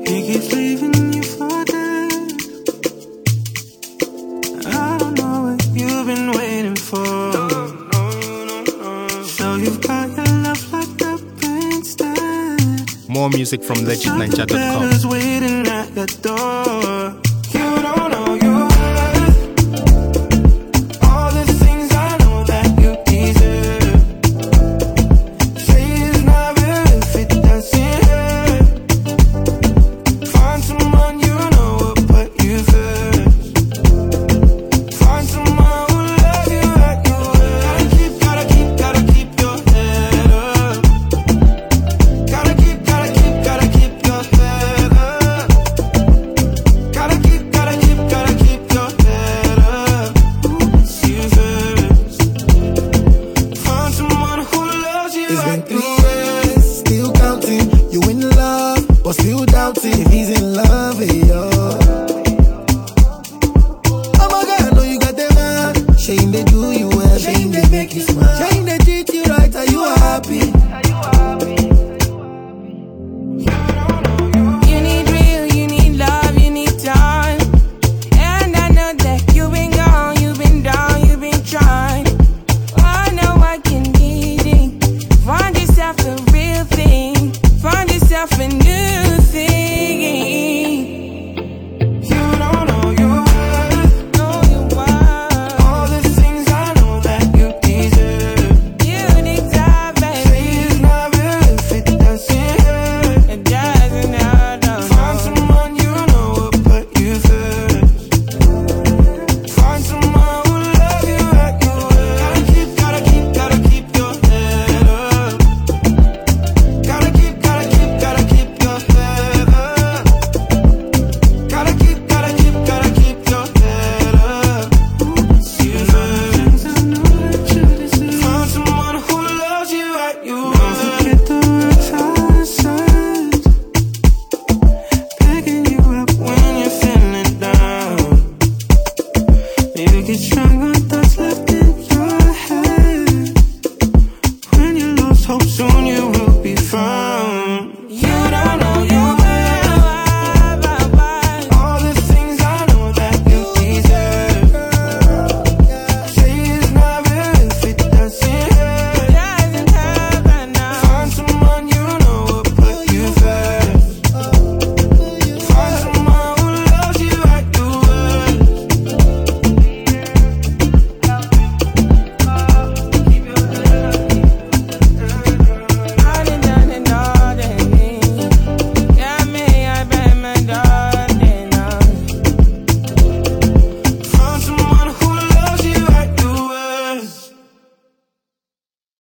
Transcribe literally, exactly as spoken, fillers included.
He keeps leaving you for dead. I don't know what you've been waiting for. So you've got your love locked up instead. More music from legit ninja dot com. Beggars waiting at your door. You don't know your worth. All the things I know that you deserve. Say it's not real if it doesn't hurt. Find someone you know will put you first. Find someone who loves you at your worst. Gotta keep, gotta keep, gotta keep your head up. Gotta keep, gotta keep, gotta keep your head up. Gotta keep, gotta keep, gotta keep your head up. You first. Find someone who loves you It's been at three your years, still counting. You in love, but still doubting if he's in love. Eh?